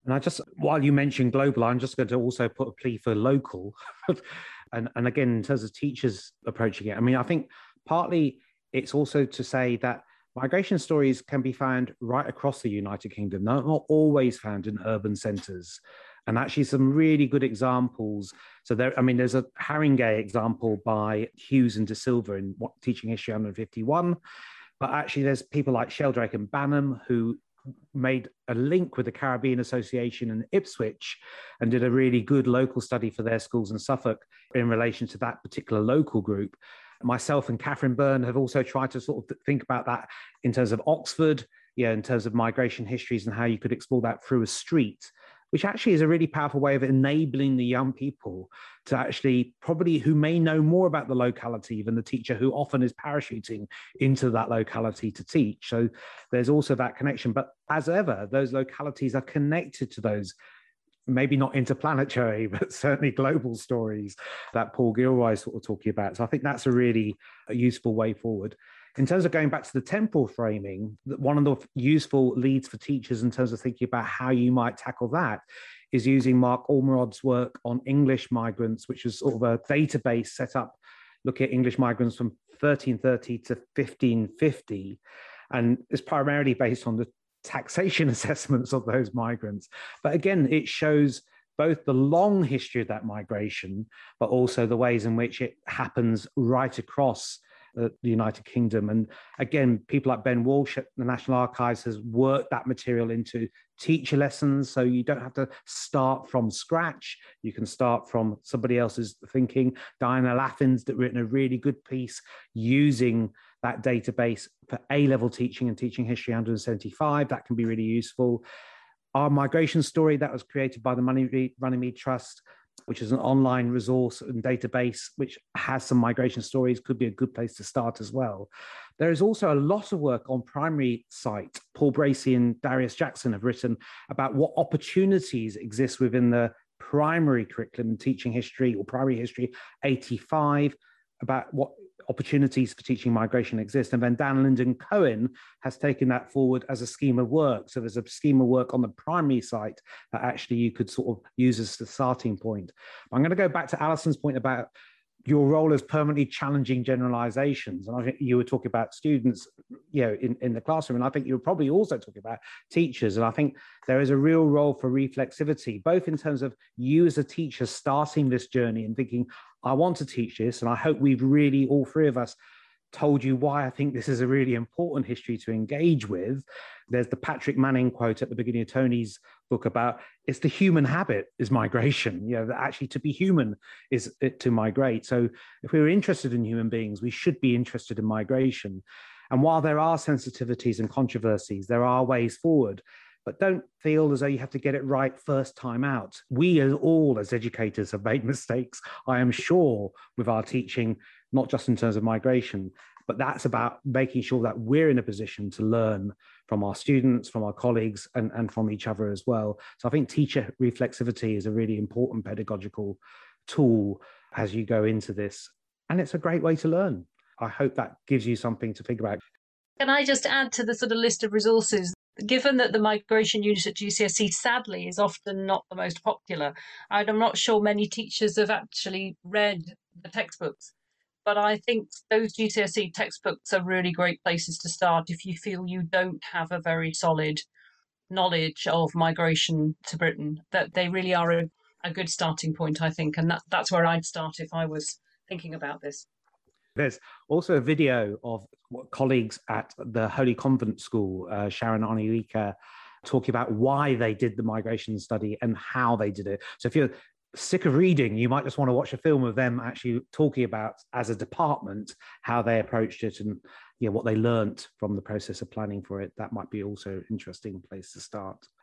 And while you mentioned global, I'm just going to also put a plea for local. And again, in terms of teachers approaching it, I mean, I think partly it's also to say that migration stories can be found right across the United Kingdom, not always found in urban centres. And actually, some really good examples. So there's a Haringey example by Hughes and De Silva in Teaching History 151. But actually, there's people like Sheldrake and Banham who made a link with the Caribbean Association in Ipswich and did a really good local study for their schools in Suffolk in relation to that particular local group. Myself and Catherine Byrne have also tried to sort of think about that in terms of Oxford, in terms of migration histories and how you could explore that through a street, which actually is a really powerful way of enabling the young people to actually probably who may know more about the locality than the teacher who often is parachuting into that locality to teach. So there's also that connection. But as ever, those localities are connected to those, maybe not interplanetary, but certainly global stories that Paul Gilroy is sort of talking about. So I think that's a really useful way forward. In terms of going back to the temporal framing, one of the useful leads for teachers in terms of thinking about how you might tackle that is using Mark Ormerod's work on English migrants, which was sort of a database set up looking at English migrants from 1330 to 1550. And it's primarily based on the taxation assessments of those migrants. But again, it shows both the long history of that migration, but also the ways in which it happens right across the United Kingdom. And again, people like Ben Walsh at the National Archives has worked that material into teacher lessons. So you don't have to start from scratch. You can start from somebody else's thinking. Diana Laffin's written a really good piece using that database for A-level teaching and teaching history 175. That can be really useful. Our migration story that was created by the Runnymede Trust, which is an online resource and database which has some migration stories, could be a good place to start as well. There is also a lot of work on primary site. Paul Bracey and Darius Jackson have written about what opportunities exist within the primary curriculum in teaching history or primary history 85, about what opportunities for teaching migration exist. And then Dan Linden Cohen has taken that forward as a scheme of work. So there's a scheme of work on the primary site that actually you could sort of use as the starting point. I'm going to go back to Alison's point about your role as permanently challenging generalizations. And I think you were talking about students, in the classroom. And I think you were probably also talking about teachers. And I think there is a real role for reflexivity, both in terms of you as a teacher starting this journey and thinking, I want to teach this. And I hope we've really, all three of us, told you why I think this is a really important history to engage with. There's the Patrick Manning quote at the beginning of Tony's book about it's the human habit is migration, that actually to be human is to migrate. So if we were interested in human beings, we should be interested in migration. And while there are sensitivities and controversies, there are ways forward. But don't feel as though you have to get it right first time out. We as educators have made mistakes, I am sure, with our teaching, not just in terms of migration, but that's about making sure that we're in a position to learn from our students, from our colleagues, and from each other as well. So I think teacher reflexivity is a really important pedagogical tool as you go into this. And it's a great way to learn. I hope that gives you something to think about. Can I just add to the sort of list of resources? Given that the migration unit at GCSE, sadly, is often not the most popular, and I'm not sure many teachers have actually read the textbooks, but I think those GCSE textbooks are really great places to start if you feel you don't have a very solid knowledge of migration to Britain, that they really are a good starting point, I think. And that's where I'd start if I was thinking about this. There's also a video of colleagues at the Holy Convent School, Sharon Onyeka, talking about why they did the migration study and how they did it. So if you're sick of reading, you might just want to watch a film of them actually talking about, as a department, how they approached it and what they learnt from the process of planning for it. That might be also an interesting place to start.